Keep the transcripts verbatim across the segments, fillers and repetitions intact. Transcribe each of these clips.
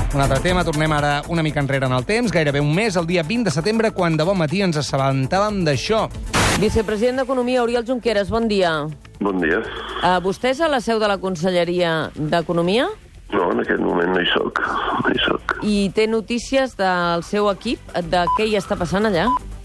Un altre tema, tornem ara una mica enrere en el temps, gairebé un mes, el dia vint de setembre, quan de bon matí ens assabentàvem d'això. Vicepresident d'Economia, Oriol Junqueras, bon dia. Bon dia. Uh, vostè és a la seu de la Conselleria d'Economia? No, en aquest moment no hi soc. No hi soc. I té notícies del seu equip, de què hi està passant allà?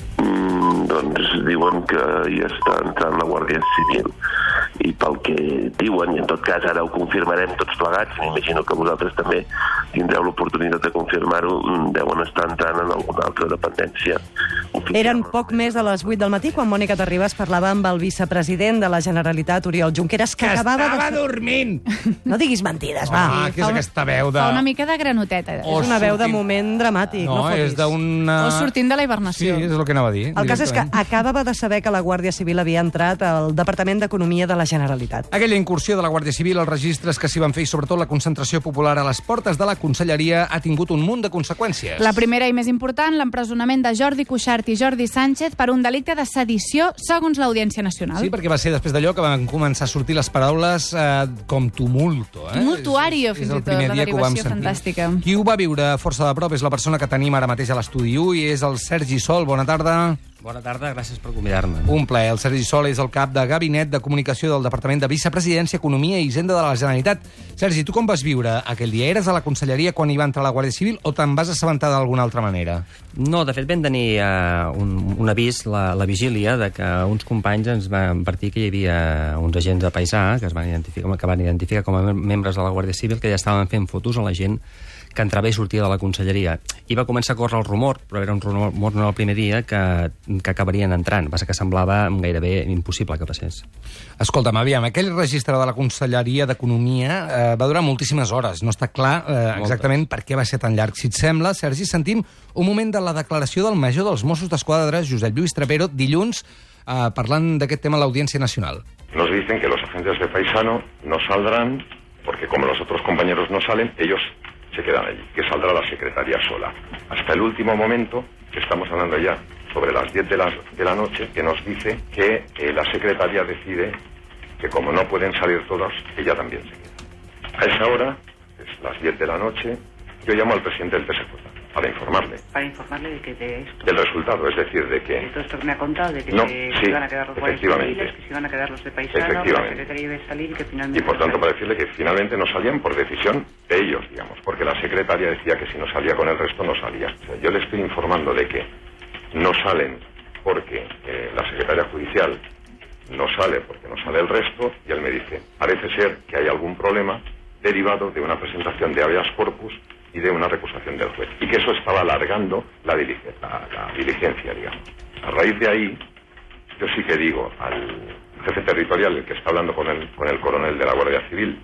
Mm, doncs diuen que hi està entrant la Guàrdia Civil. I pel que diuen, i en tot cas ara ho confirmarem tots plegats, m'imagino que vosaltres també tindreu l'oportunitat de confirmar-ho, deuen estar entrant en alguna altra dependència. Eren poc més de les vuit del matí quan Mònica Terribas parlava amb el vicepresident de la Generalitat, Oriol Junqueras, que, que acabava estava de... dormint! No diguis mentides, va. Ah, que és aquesta veu de... Fa una mica de granoteta. O és una veu de moment dramàtic, no, no fotis. és d'una... O sortint de la Sí, hibernació. és el que anava a dir. El cas és que acabava de saber que la Guàrdia Civil havia entrat al Departament d'Economia de la Generalitat. Aquella incursió de la Guàrdia Civil, els registres que s'hi van fer i sobretot la concentració popular a les portes de la Conselleria ha tingut un munt de conseqüències. La primera i més important, l'empresonament de Jordi Cuixart i Jordi Sánchez per un delicte de sedició, segons l'Audiència Nacional. Sí, perquè va ser després d'allò que van començar a sortir les paraules eh, com tumulto. Eh? Tumultuario, És- és fins el i tot, primer la dia que ho vam derivació sentir. fantàstica. Qui ho va viure a força de prop és la persona que tenim ara mateix a l'estudi u i és el Sergi Sol. Bona tarda. Bona tarda, gràcies per convidar-me. Un plaer. El Sergi Sol és el cap de Gabinet de Comunicació del Departament de Vicepresidència, Economia i Hisenda de la Generalitat. Sergi, tu com vas viure aquell dia? Eres a la Conselleria quan hi va entrar la Guàrdia Civil o te'n vas assabentar d'alguna altra manera? No, de fet vam tenir uh, un, un avís, la, la vigília, de que uns companys ens van advertir que hi havia uns agents de paisà que es van identificar, que van identificar com a membres de la Guàrdia Civil que ja estaven fent fotos a la gent que entrava i sortia de la Conselleria. I va començar a córrer el rumor, però era un rumor no el primer dia, que, que acabarien entrant. Va ser que semblava gairebé impossible que passés. Escolta'm, aviam, aquell registre de la Conselleria d'Economia eh, va durar moltíssimes hores. No està clar eh, exactament per què va ser tan llarg. Si et sembla, Sergi, sentim un moment de la declaració del major dels Mossos d'Esquadra, Josep Lluís Trapero, dilluns, eh, parlant d'aquest tema a l'Audiència Nacional. Nos dicen que los agentes de Paisano no saldrán, porque como los otros compañeros no salen, ellos se quedan allí, que saldrá la secretaría sola. Hasta el último momento, que estamos hablando ya sobre las diez de la, de la noche, que nos dice que eh, la secretaría decide que como no pueden salir todos, ella también se queda. A esa hora, es las diez de la noche, yo llamo al presidente del P S J para informarle. Para informarle de que de esto. Del resultado, es decir, de que... De todo esto que me ha contado, de que No, se, sí, se iban a quedar los guardias efectivamente. civiles, que se iban a quedar los de Paisano, que la Efectivamente. secretaría iba a salir y que finalmente... Y por tanto para decirle que finalmente no salían por decisión de ellos, digamos, porque la secretaria decía que si no salía con el resto no salía. O sea, yo le estoy informando de que no salen porque eh, la secretaria judicial no sale porque no sale el resto, y él me dice, parece ser que hay algún problema derivado de una presentación de habeas corpus y de una recusación del juez, y que eso estaba alargando la diligencia, la, la diligencia, digamos. A raíz de ahí, yo sí que digo al jefe territorial, el que está hablando con el, con el coronel de la Guardia Civil,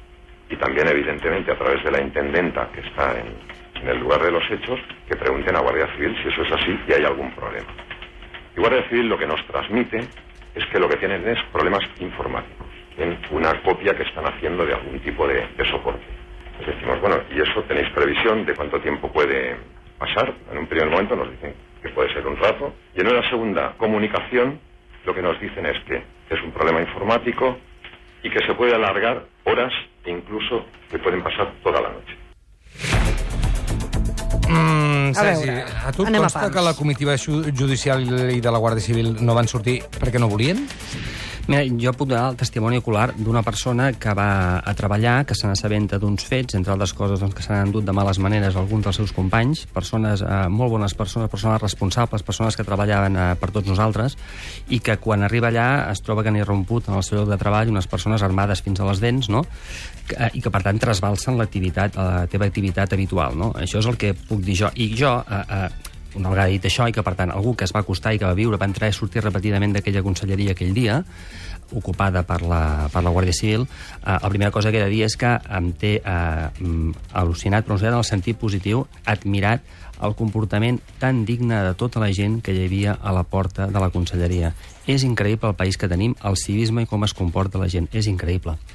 y también evidentemente a través de la intendenta que está en, en el lugar de los hechos, que pregunten a Guardia Civil si eso es así y hay algún problema. Y Guardia Civil lo que nos transmite es que lo que tienen es problemas informáticos, en una copia que están haciendo de algún tipo de, de soporte. Les decimos, bueno, ¿y eso tenéis previsión de cuánto tiempo puede pasar? En un primer momento nos dicen que puede ser un rato, y en una segunda comunicación lo que nos dicen es que es un problema informático y que se puede alargar horas e incluso que pueden pasar toda la noche. Mm, A Sergi, veure, a, a tu et anem a consta pams. que la comitiva ju- judicial i de la Guàrdia Civil no van sortir perquè no volien? Mira, jo puc donar el testimoni ocular d'una persona que va a treballar, que se n'assabenta d'uns fets, entre altres coses doncs, que s'han endut de males maneres alguns dels seus companys, persones, eh, molt bones persones, persones responsables, persones que treballaven eh, per tots nosaltres, i que quan arriba allà es troba que n'hi ha romput en el seu lloc de treball unes persones armades fins a les dents, no? Que, eh, i que per tant trasbalsen l'activitat, la teva activitat habitual, no? Això és el que puc dir jo. I jo... Eh, eh, una vegada dit això, i que per tant algú que es va acostar i que va viure, va entrar i sortir repetidament d'aquella conselleria aquell dia, ocupada per la, per la Guàrdia Civil, eh, la primera cosa que he de dir és que em té eh, al·lucinat, però en el sentit positiu, admirat el comportament tan digne de tota la gent que hi havia a la porta de la conselleria. És increïble el país que tenim, el civisme i com es comporta la gent. És increïble.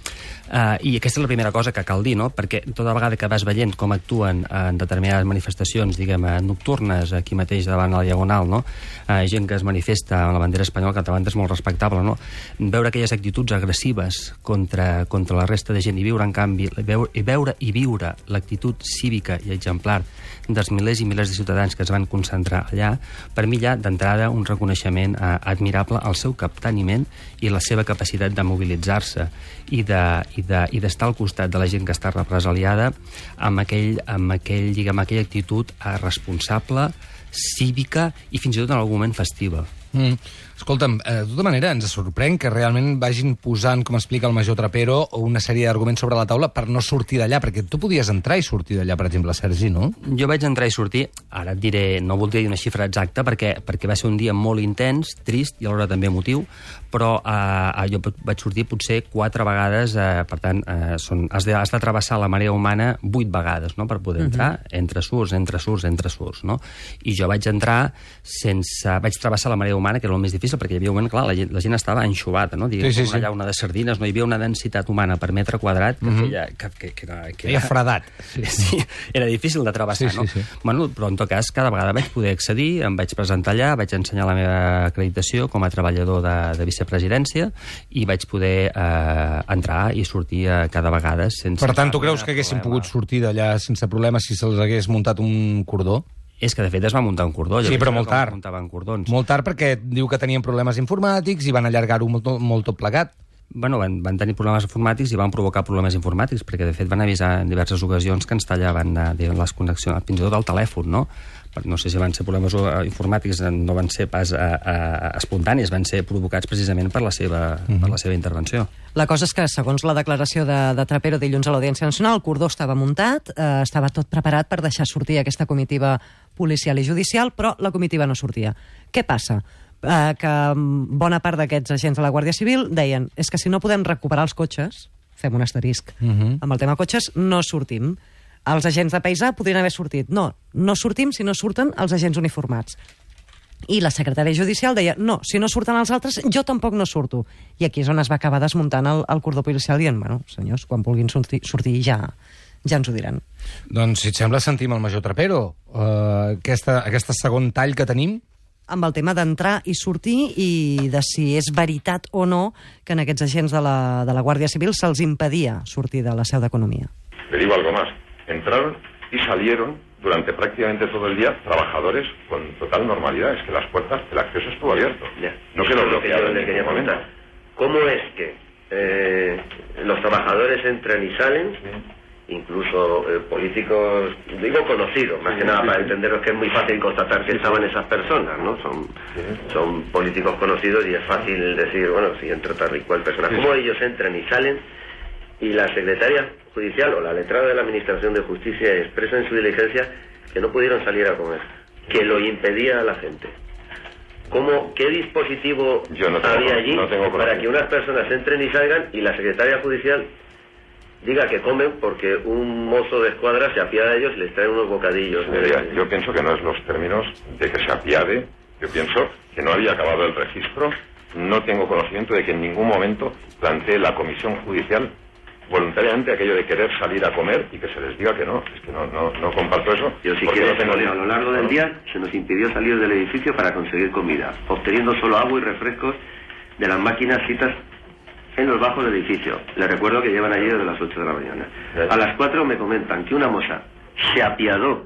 Uh, I aquesta és la primera cosa que cal dir, no? Perquè tota vegada que vas veient com actuen en determinades manifestacions, diguem, nocturnes, aquí mateix davant a la Diagonal, no? Uh, gent que es manifesta amb la bandera espanyola, que davant és molt respectable, no? Veure aquelles actituds agressives contra, contra la resta de gent i viure, en canvi, veure, i veure i viure l'actitud cívica i exemplar dels milers i milers de ciutadans que es van concentrar allà, per mi hi ha d'entrada un reconeixement uh, admirable al seu capteniment i la seva capacitat de mobilitzar-se i de i d'estar al costat de la gent que està represaliada amb aquell, amb aquell, diguem, aquella actitud responsable, cívica i fins i tot en algun moment festiva. Mm. Escolta'm, eh, de tota manera ens sorprèn que realment vagin posant, com explica el major Trapero, una sèrie d'arguments sobre la taula per no sortir d'allà, perquè tu podies entrar i sortir d'allà, per exemple, Sergi, no? Jo vaig entrar i sortir, ara et diré, no voldria dir una xifra exacta, perquè, perquè va ser un dia molt intens, trist i alhora també emotiu, però eh, jo vaig sortir potser quatre vegades, eh, per tant, eh, són, has, de, has de travessar la marea humana vuit vegades, no?, per poder entrar, uh-huh. entre surts, entre surts, entre surts, no? I jo vaig entrar sense... vaig travessar la marea humana, que era el més difícil, perquè hi havia un moment, clar, la gent, la gent estava enxubada, no? Diguem, sí, sí, una llauna de sardines, no hi havia una densitat humana per metre quadrat que feia... Que, que, que, que, que feia fredat. Sí, sí, era difícil de travessar, sí, no? Sí, sí. Bueno, però en tot cas, cada vegada vaig poder accedir, em vaig presentar allà, vaig ensenyar la meva acreditació com a treballador de, de vicepresidència i vaig poder eh, entrar i sortir eh, cada vegada sense... Per tant, tu creus que haguessin problema. pogut sortir d'allà sense problemes si se'ls hagués muntat un cordó? És que, de fet, es va muntar un cordó. Sí, però molt tard. Cordons. Molt tard perquè diu que tenien problemes informàtics i van allargar-ho molt, molt tot plegat. Bueno, van, van tenir problemes informàtics i van provocar problemes informàtics, perquè, de fet, van avisar en diverses ocasions que ens tallaven de, les connexions, fins i tot al telèfon, no? No sé si van ser problemes informàtics, no van ser pas a, a, a espontanis, van ser provocats precisament per la seva, uh-huh. per la seva intervenció. La cosa és que, segons la declaració de, de Trapero dilluns a l'Audiència Nacional, el cordó estava muntat, eh, estava tot preparat per deixar sortir aquesta comitiva policial i judicial, però la comitiva no sortia. Què passa? Eh, que bona part d'aquests agents de la Guàrdia Civil deien és que si no podem recuperar els cotxes, fem un asterisc, uh-huh. amb el tema cotxes no sortim. Els agents de paisà podrien haver sortit. No, no sortim si no surten els agents uniformats. I la secretària judicial deia, no, si no surten els altres, jo tampoc no surto. I aquí és on es va acabar desmuntant el, el cordó policial dient, bueno, senyors, quan vulguin sortir, sortir ja, ja ens ho diran. Doncs, si et sembla, sentim el major Trapero. Uh, aquesta, aquesta segon tall que tenim... Amb el tema d'entrar i sortir i de si és veritat o no que en aquests agents de la, de la Guàrdia Civil se'ls impedia sortir de la seu d'Economia. Le digo algo más. Entraron y salieron durante prácticamente todo el día trabajadores con total normalidad. Es que las puertas, el acceso estuvo abierto. Ya. No quedó bloqueado en ningún momento. ¿Cómo es que eh, los trabajadores entran y salen? Sí. Incluso eh, políticos, digo conocidos, más sí, que nada sí, para sí. entenderos que es muy fácil constatar que sí, estaban sí. esas personas, ¿no? Son, sí. son políticos conocidos y es fácil decir, bueno, si entra tal y cual persona. Sí, ¿Cómo sí. ellos entran y salen? Y la secretaria judicial o la letrada de la Administración de Justicia expresa en su diligencia que no pudieron salir a comer, que lo impedía a la gente. ¿Cómo, ¿Qué dispositivo Yo no tengo, había allí no tengo para que unas personas entren y salgan y la secretaria judicial diga que comen porque un mozo de escuadra se apiada de ellos y les trae unos bocadillos? Señoría, yo pienso que no es los términos de que se apiade, yo pienso que no había acabado el registro, no tengo conocimiento de que en ningún momento plantee la comisión judicial voluntariamente aquello de querer salir a comer y que se les diga que no, es que no, no, no comparto eso. Yo si quieres, no tengo... a lo largo del día se nos impidió salir del edificio para conseguir comida, obteniendo solo agua y refrescos de las máquinas citas en los bajos del edificio. Les recuerdo que llevan allí desde las ocho de la mañana. A las cuatro me comentan que una moza se apiadó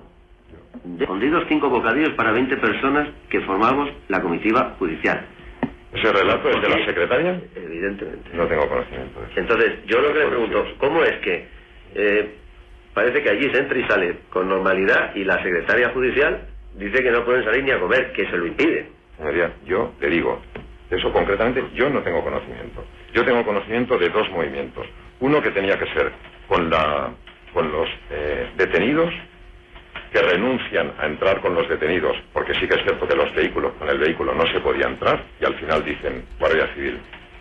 de escondidos cinco bocadillos para veinte personas que formamos la comitiva judicial. ¿Ese relato es de la secretaria? Evidentemente. No tengo conocimiento de eso. Entonces, yo lo que le pregunto, ¿cómo es que eh, parece que allí se entra y sale con normalidad y la secretaria judicial dice que no pueden salir ni a comer, que se lo impide? Señoría, yo le digo, eso concretamente yo no tengo conocimiento. Yo tengo conocimiento de dos movimientos. Uno que tenía que ser con, la, con los eh, detenidos, que renuncian a entrar con los detenidos, porque sí que es cierto que los vehículos, con el vehículo no se podía entrar, y al final dicen, Guardia Civil,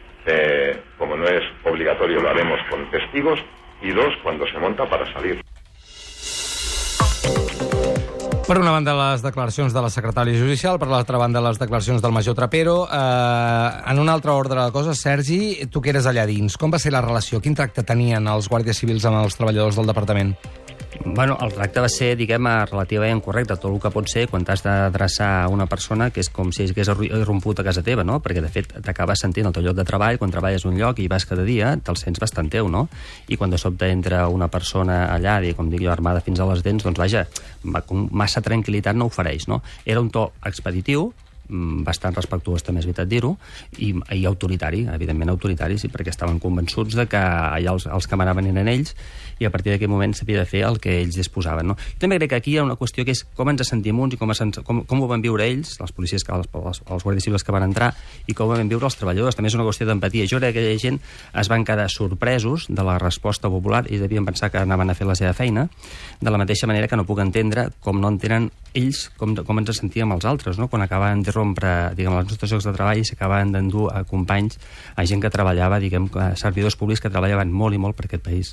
eh, como no es obligatorio lo haremos con testigos, y dos, cuando se monta para salir. Per una banda, les declaracions de la secretària judicial, per l'altra banda, les declaracions del major Trapero. Eh, en un altre ordre de coses, Sergi, tu que eres allà dins, com va ser la relació? Quin tracte tenien els guàrdies civils amb els treballadors del departament? Bueno, el tracte va ser, diguem, relativament correcte, tot el que pot ser quan t'has d'adreçar a una persona que és com si hagués irromput a casa teva, no? Perquè, de fet, t'acabes sentint el teu lloc de treball, quan treballes un lloc i hi vas cada dia, te'l sents bastant teu, no? I quan de sobte entra una persona allà, com dic jo, armada fins a les dents, doncs vaja, massa tranquil·litat no ofereix, no? Era un to expeditiu, bastant respectuós, també és veritat dir-ho, i, i autoritari, evidentment autoritari, sí, perquè estaven convençuts de que allà els, els que manaven eren ells, i a partir d'aquell moment s'havia de fer el que ells disposaven. No? Jo també crec que aquí hi ha una qüestió que és com ens sentim uns i com, com, com ho van viure ells, les policies, els, els, els guàrdies civils que van entrar, i com ho van viure els treballadors. També és una qüestió d'empatia. Jo crec que aquella gent es van quedar sorpresos de la resposta popular i devien pensar que anaven a fer la seva feina, de la mateixa manera que no puc entendre com no entenen ells com, com ens sentíem els altres, no? Quan acabaven d'interrompre, diguem, els nostres llocs de treball i s'acabaven d'endur a companys, a gent que treballava, diguem, servidors públics que treballaven molt i molt per aquest país.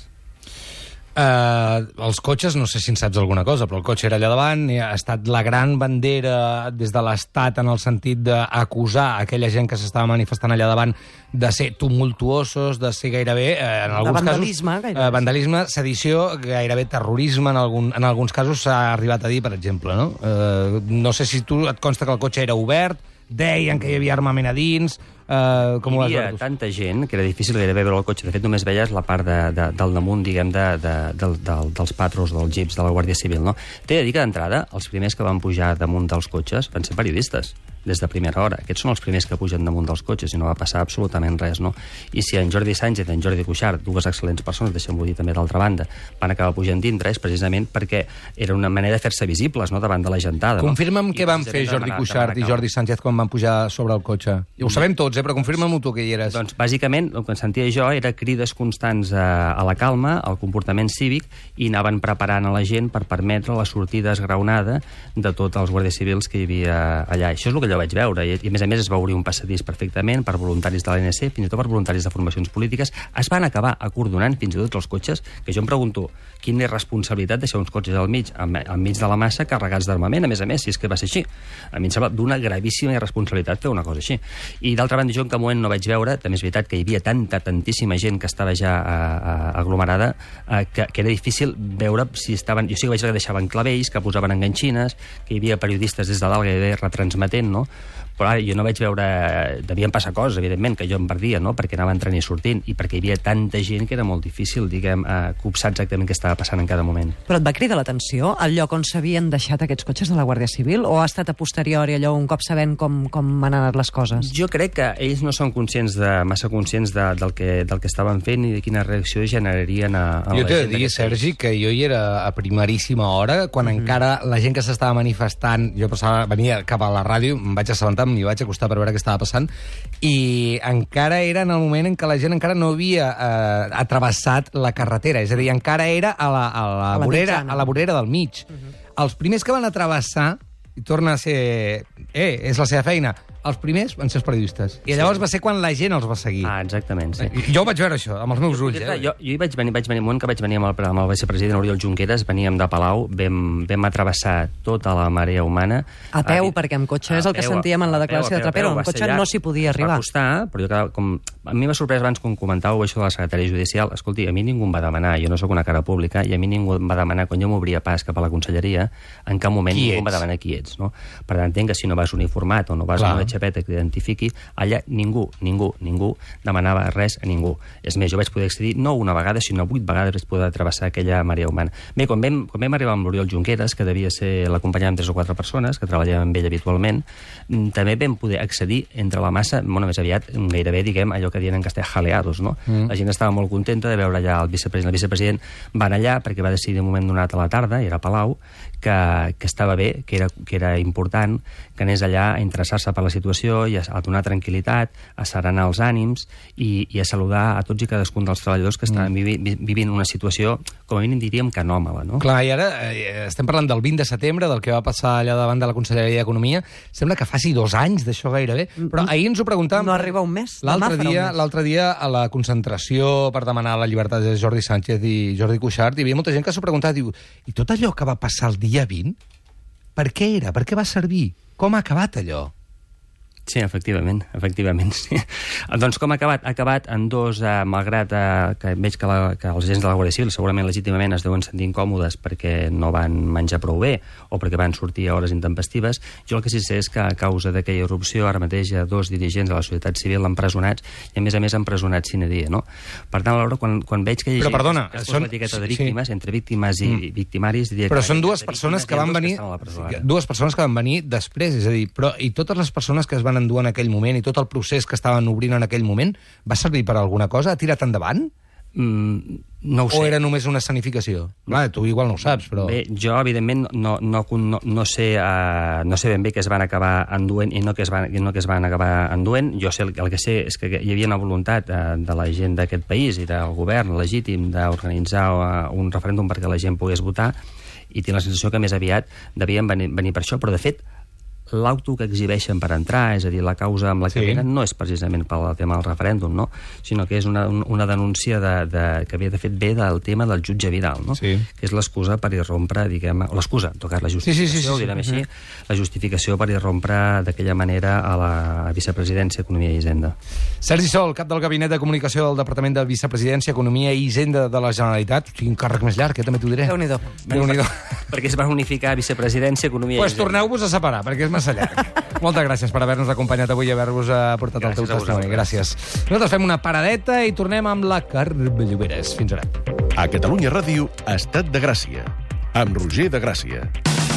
Uh, els cotxes, no sé si en saps alguna cosa, però el cotxe era allà davant, ha estat la gran bandera des de l'Estat en el sentit d'acusar aquella gent que s'estava manifestant allà davant de ser tumultuosos, de ser gairebé, eh, en alguns vandalisme, casos... gairebé. Eh, vandalisme, sedició, gairebé terrorisme, en, algun, en alguns casos s'ha arribat a dir, per exemple, no? Uh, no sé si tu et consta que el cotxe era obert, deien que hi havia armament a dins... Uh, com hi havia tanta gent que era difícil gairebé veure el cotxe. De fet, només veies la part de, de, del damunt, diguem, de, de, de, de, dels patros, dels jeeps, de la Guàrdia Civil, no? T'he de dir que d'entrada, els primers que van pujar damunt dels cotxes van ser periodistes, des de primera hora. Aquests són els primers que pugen damunt dels cotxes i no va passar absolutament res, no? I si en Jordi Sánchez i en Jordi Cuixart, dues excel·lents persones, deixem-ho dir també d'altra banda, van acabar pujant dintre, és precisament perquè era una manera de fer-se visibles, no?, davant de la gentada. Confirma'm no? què van fer Jordi Cuixart i Jordi Sánchez quan van pujar sobre el cotxe. I ho sabem tots, eh? Però confirma'm-ho tu, que hi eres. Doncs, bàsicament, el que sentia jo era crides constants a, a la calma, al comportament cívic, i anaven preparant a la gent per permetre la sortida esgraonada de tots els guàrdies civils que hi havia allà. Això és el que jo vaig veure, i, i a més a més es va obrir un passadís perfectament per voluntaris de l'A N C, fins i tot per voluntaris de formacions polítiques. Es van acabar acordonant fins i tot els cotxes, que jo em pregunto quina és responsabilitat deixar uns cotxes al mig, al mig de la massa carregats d'armament, a més a més, si és que va ser així. A mi em sembla d'una gravíssima irresponsabilitat fer una cosa així. I d'altra banda, jo en cap moment no vaig veure, també és veritat que hi havia tanta, tantíssima gent que estava ja a, a, aglomerada, a, que, que era difícil veure si estaven... Jo sí que vaig veure que deixaven clavells, que posaven enganxines, que hi havia periodistes des de dalt que retransmetent, no? Però ara jo no vaig veure... Devien passar coses, evidentment, que jo em perdia, no?, perquè anava entrant i sortint, i perquè hi havia tanta gent que era molt difícil, diguem, eh, copsar exactament què estava passant en cada moment. Però et va cridar l'atenció el lloc on s'havien deixat aquests cotxes de la Guàrdia Civil, o ha estat a posteriori, allò, un cop sabent com, com han anat les coses? Jo crec que ells no són conscients de, massa conscients de, del, que, del que estaven fent i de quina reacció generarien a, a jo la gent. Jo t'he de dir, Sergi, que jo hi era a primeríssima hora, quan mm-hmm. encara la gent que s'estava manifestant, jo passava, venia cap a la ràdio, em vaig assabentar, m'hi vaig acostar per veure què estava passant, i encara era en el moment en què la gent encara no havia eh, atravessat la carretera, és a dir, encara era a la, a la, a la, vorera, a la vorera del mig. Uh-huh. Els primers que van atravessar, i torna a ser... Eh, és la seva feina. Els primers van ser els periodistes. I llavors sí. va ser quan la gent els va seguir. Ah, exactament, sí. Jo ho vaig veure, això, amb els meus ulls. Eh? Jo, jo hi vaig venir, vaig venir, un que vaig venir amb el, amb el vicepresident Oriol Junqueras, veníem de Palau, vam, vam atravessar tota la marea humana. A peu, a, perquè amb cotxe és el que peu, sentíem en la declaració peu, de Trapero, amb cotxe no s'hi podia arribar. Va costar, però jo, com, a mi m'ha sorprès abans quan comentàveu això de la secretària judicial. Escolti, a mi ningú em va demanar, jo no sóc una cara pública, i a mi ningú em va demanar, quan jo m'obria pas cap a la conselleria, en cap moment qui ningú ets? Em va demanar qui ets. No? Per tant, entenc que si no vas uniformat o no vas Clar. Amb una xapeta que t'identifiqui, allà ningú, ningú, ningú demanava res a ningú. És més, jo vaig poder accedir no una vegada, sinó vuit vegades vaig poder travessar aquella marea humana. Bé, quan vam, quan vam arribar amb l'Oriol Junqueras, que devia ser l'acompanyant amb tres o quatre persones, que treballàvem amb ell habitualment, també vam poder accedir entre la massa, bueno, més aviat, gairebé, diguem, allò que diuen en castellà, jaleados, no? Mm. La gent estava molt contenta de veure allà el vicepresident. El vicepresident va anar allà perquè va decidir un moment donat a la tarda, i era a Palau, que, que estava bé, que era, que era important, que anés allà a interessar-se per la situació i a, a donar tranquil·litat, a serenar els ànims i, i a saludar a tots i cadascun dels treballadors que estaven mm. vivi, vivint una situació, com a mínim diríem que anòmala, no? Clar, i ara eh, estem parlant del vint de setembre, del que va passar allà davant de la Conselleria d'Economia. Sembla que faci dos anys d'això gairebé, però ahir ens ho preguntàvem... No arriba un mes? L'altre dia, l'altre dia, a la concentració per demanar la llibertat de Jordi Sánchez i Jordi Cuixart, hi havia molta gent que s'ho preguntava, diu, i tot allò que va passar el dia vint? per què era? Per què va servir? Com ha acabat allò? Sí, efectivament, efectivament. Sí. Doncs com ha acabat? Ha acabat en dos, eh, malgrat eh, que veig que, la, que els agents de la Guàrdia Civil segurament legítimament es deuen sentir incòmodes perquè no van menjar prou bé o perquè van sortir a hores intempestives. Jo el que sí sé és que a causa d'aquella erupció ara mateix hi ha dos dirigents de la societat civil empresonats i a més a més empresonats sine die, no? Per tant, Laura, quan, quan veig que hi ha Però, perdona, que es són... posa l'etiqueta de sí. víctimes, entre víctimes i mm. victimaris... Diria però que són dues de persones que van venir... Que dues persones que van venir després, és a dir, però i totes les persones que es van endur en aquell moment i tot el procés que estaven obrint en aquell moment va servir per alguna cosa? Ha tirat endavant? Mm, no ho sé. O era només una escenificació? Clar, tu igual no ho saps, però... Bé, jo, evidentment, no, no, no, no, sé, uh, no sé ben bé que es van acabar enduent i no que es van, no que es van acabar enduent. Jo sé, el, el que sé és que hi havia una voluntat uh, de la gent d'aquest país i del govern legítim d'organitzar uh, un referèndum perquè la gent pogués votar i tinc la sensació que més aviat devien venir, venir per això, però de fet l'auto que exhibeixen per entrar, és a dir, la causa amb la que sí. venen, no és precisament pel tema del referèndum, no? Sinó que és una, una denúncia de, de, que havia de fet bé del tema del jutge Vidal, no? Sí. Que és l'excusa per irrompre, diguem... L'excusa, en tot cas, la justificació, sí, sí, sí, sí, direm sí. així, la justificació per irrompre d'aquella manera a la vicepresidència Economia i Hisenda. Sergi Sol, cap del Gabinet de Comunicació del Departament de Vicepresidència, Economia i Hisenda de la Generalitat. Quin càrrec més llarg, que també t'ho diré. Déu-n'hi-do. Déu-n'hi-do. Perquè es va unificar vicepresidència, Economia pues i Hisenda. Doncs torneu-vos a separar, perquè és massa llarg. Moltes gràcies per haver-nos acompanyat avui i haver-vos portat gràcies el teu testimoni. Gràcies. Nosaltres fem una paradeta i tornem amb la Carme Lloberes. Fins ara. A Catalunya Ràdio, Estat de Gràcia, amb Roger de Gràcia.